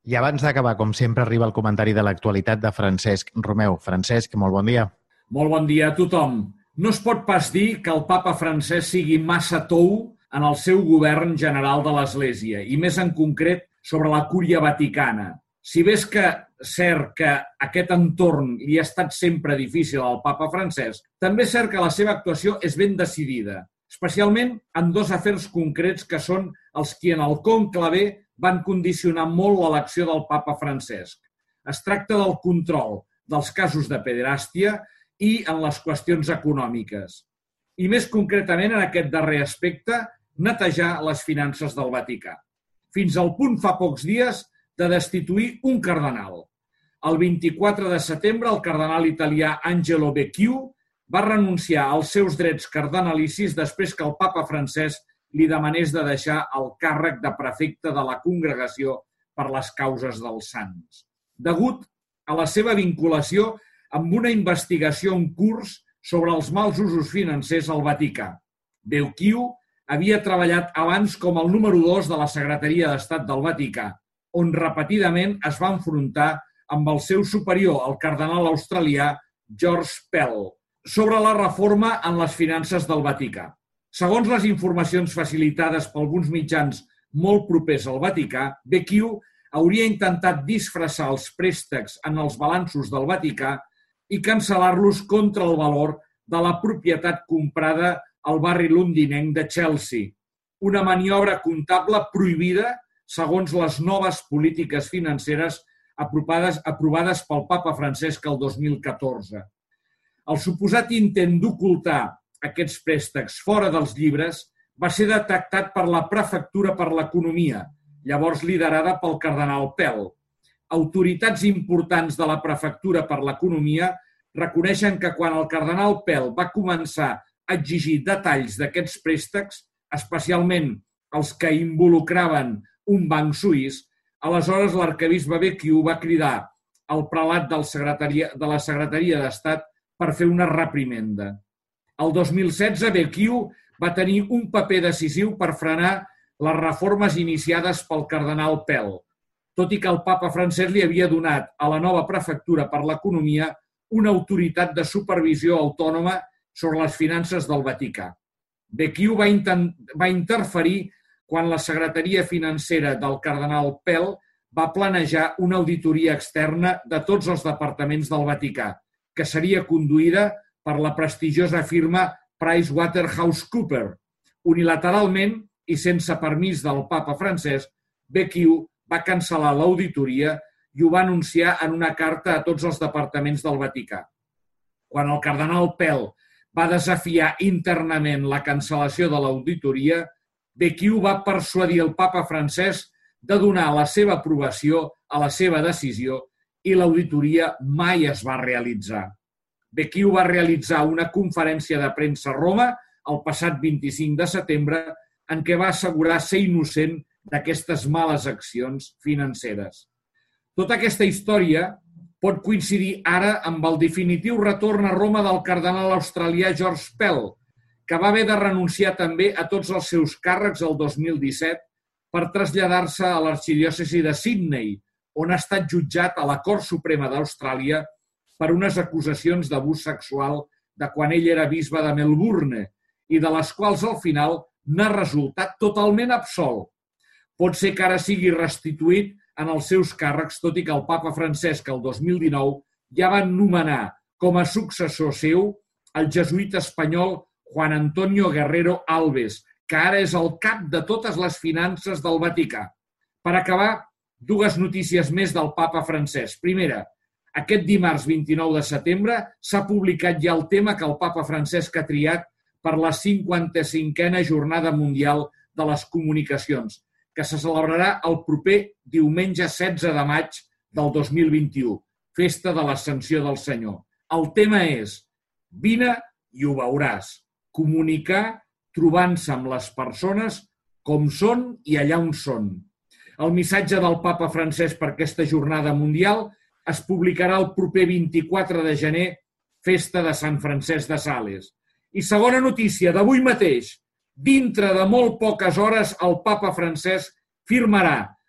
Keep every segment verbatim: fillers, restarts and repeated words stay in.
I abans d'acabar, com sempre, arriba el comentari de l'actualitat de Francesc Romeu. Francesc, molt bon dia. Molt bon dia a tothom. No es pot pas dir que el papa Francesc sigui massa tou en el seu govern general de l'Església, i més en concret sobre la Cúria Vaticana. Si bé és que cert que aquest entorn li ha estat sempre difícil al papa Francesc, també és cert que la seva actuació és ben decidida, especialment en dos afers concrets que són els que en el conclave van condicionar molt l'elecció del papa Francesc. Es tracta del control dels casos de pederàstia i en les qüestions econòmiques. I més concretament en aquest darrer aspecte, netejar les finances del Vaticà. Fins al punt fa pocs dies de destituir un cardenal. El vint-i-quatre de setembre, el cardenal italià Angelo Becciu va renunciar als seus drets cardenalicis després que el papa Francesc li demanés de deixar el càrrec de prefecte de la Congregació per les Causes dels Sants, degut a la seva vinculació amb una investigació en curs sobre els mals usos financers al Vaticà. Becciu havia treballat abans com el número dos de la Secretaria d'Estat del Vaticà, on repetidament es va enfrontar amb el seu superior, el cardenal australià George Pell, sobre la reforma en les finances del Vaticà. Segons les informacions facilitades per alguns mitjans molt propers al Vaticà, Becciu hauria intentat disfressar els préstecs en els balanços del Vaticà i cancel·lar-los contra el valor de la propietat comprada al barri londinenc de Chelsea, una maniobra comptable prohibida segons les noves polítiques financeres aprovades, aprovades pel papa Francesc el dos mil catorze. El suposat intent d'ocultar aquests préstecs fora dels llibres va ser detectat per la Prefectura per l'Economia, llavors liderada pel cardenal Pell. Autoritats importants de la Prefectura per l'Economia reconeixen que quan el cardenal Pell va començar a exigir detalls d'aquests préstecs, especialment els que involucraven un banc suís, aleshores l'arquebisbe Becciu va cridar al prelat del secretaria, de la Secretaria d'Estat per fer una reprimenda. El dos mil setze, Becciu va tenir un paper decisiu per frenar les reformes iniciades pel cardenal Pell, tot i que el papa Francesc li havia donat a la nova prefectura per l'Economia una autoritat de supervisió autònoma sobre les finances del Vaticà. Becciu va, intent, va interferir quan la secretaria financera del cardenal Pell va planejar una auditoria externa de tots els departaments del Vaticà, que seria conduïda per la prestigiosa firma PricewaterhouseCoopers. Unilateralment i sense permís del papa Francesc, Becciu va cancel·lar l'auditoria i ho va anunciar en una carta a tots els departaments del Vaticà. Quan el cardenal Pell va desafiar internament la cancel·lació de l'auditoria, Becciu va persuadir el papa Francesc de donar la seva aprovació a la seva decisió i l'auditoria mai es va realitzar. Becciu va realitzar una conferència de premsa a Roma el passat vint-i-cinc de setembre en què va assegurar ser innocent d'aquestes males accions financeres. Tota aquesta història pot coincidir ara amb el definitiu retorn a Roma del cardenal australià George Pell, que va haver de renunciar també a tots els seus càrrecs el dos mil disset per traslladar-se a l'arxidiòcesi de Sydney, on ha estat jutjat a la Cort Suprema d'Austràlia per unes acusacions d'abús sexual de quan ell era bisbe de Melbourne i de les quals al final n'ha resultat totalment absolt. Pot ser que ara sigui restituït en els seus càrrecs, tot i que el papa Francesc el dos mil dinou ja va nomenar com a successor seu el jesuïta espanyol Juan Antonio Guerrero Alves, que ara és el cap de totes les finances del Vaticà. Per acabar, dues notícies més del papa Francesc. Primera, aquest dimarts vint-i-nou de setembre s'ha publicat ja el tema que el papa Francesc ha triat per la cinquanta-cinquena Jornada Mundial de les Comunicacions, que se celebrarà el proper diumenge setze de maig del dos mil vint-i-u, festa de l'Ascensió del Senyor. El tema és «Vine i ho veuràs», comunicar trobant-se amb les persones com són i allà on són. El missatge del papa Francesc per aquesta jornada mundial es publicarà el proper vint-i-quatre de gener, festa de Sant Francesc de Sales. I segona notícia d'avui mateix, dintre de molt poques hores el papa Francesc firmarà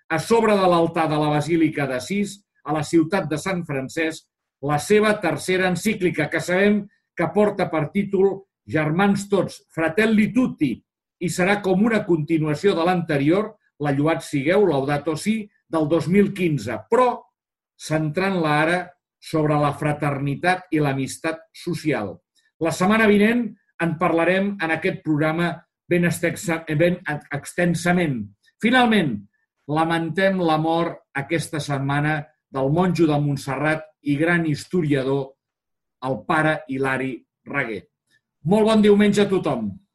a sobre de l'altar de la Basílica d'Assís, a la ciutat de Sant Francesc, la seva tercera encíclica, que sabem que porta per títol Germans tots, Fratelli tutti, i serà com una continuació de l'anterior, la Lloat sigueu, Laudato si, del dos mil quinze, però centrant-la ara sobre la fraternitat i l'amistat social. La setmana vinent en parlarem en aquest programa ben extensament. Finalment, lamentem la mort aquesta setmana del monjo de Montserrat i gran historiador, el pare Hilari Raguer. Molt bon diumenge a tothom.